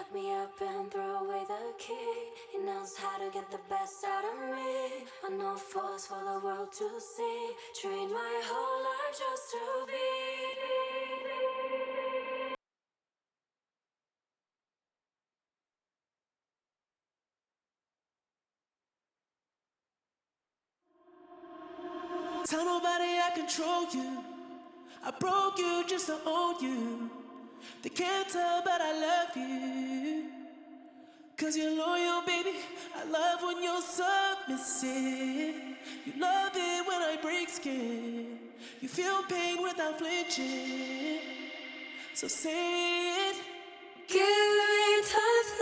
Lock me up and throw away the key. He knows how to get the best out of me. I'm no force for the world to see. Train my whole life just to be. Tell nobody I control you. I broke you just to own you. They can't tell, but I love you. Cause you're loyal, baby. I love when you're submissive. You love it when I break skin. You feel pain without flinching. So say it. Give me tough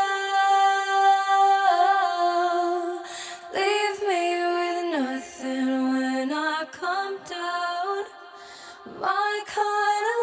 love. Leave me with nothing when I come down. My kind of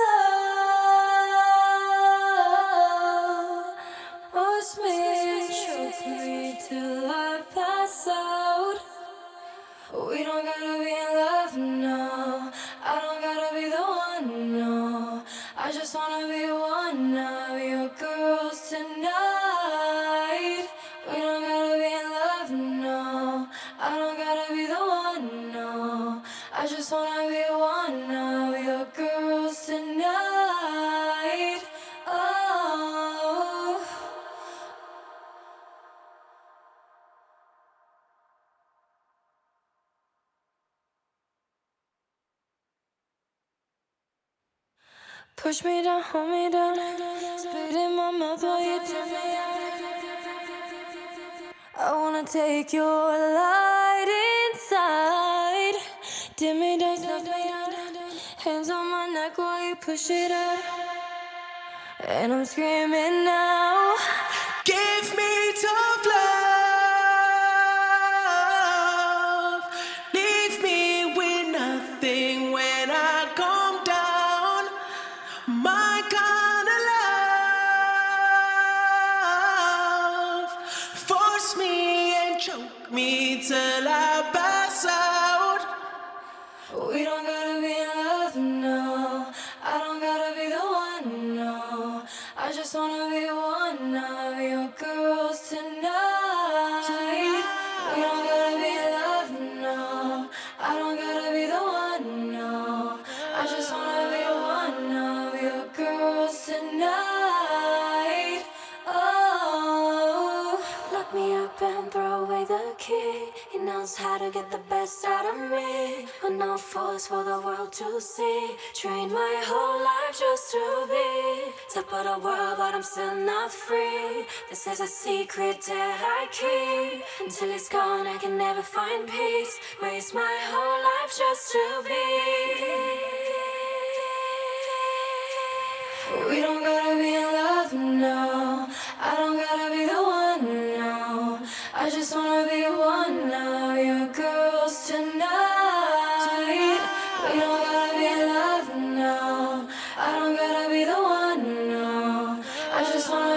love. Push me and choke me till I pass out. We don't gotta be in love, no. I don't gotta be the one, no. I just wanna be one of your girls tonight. We don't gotta be in love, no. I don't gotta be the one, no. I just wanna be one of your girls tonight. Oh. Push me down, hold me down. Spit in my mouth while you turn me on. I wanna take your light inside. Dim me down, snuff me out. Hands on my neck while you push it up. And I'm screaming now. Give me tough love. Leave me with nothing when I come down. My kind of love. Force me and choke me till I pass out. We don't gotta be in love, no. I don't gotta be the one, no. I just wanna be one of your girls tonight. We don't gotta be in love, no. I don't gotta be the one, no. I just wanna be one of your girls tonight. Oh, lock me up and throw away the key. He knows how to get the best out of me. I'm no force for the world to see. Train my whole life just to be top of the world, but I'm still not free. This is a secret that I keep. Until he's gone, I can never find peace. Waste my whole life just to be. We don't gotta be in love, no. I don't gotta be the one, no. I just wanna be one of your girls tonight. We don't gotta be in love, no. I don't gotta be the one, no. I just wanna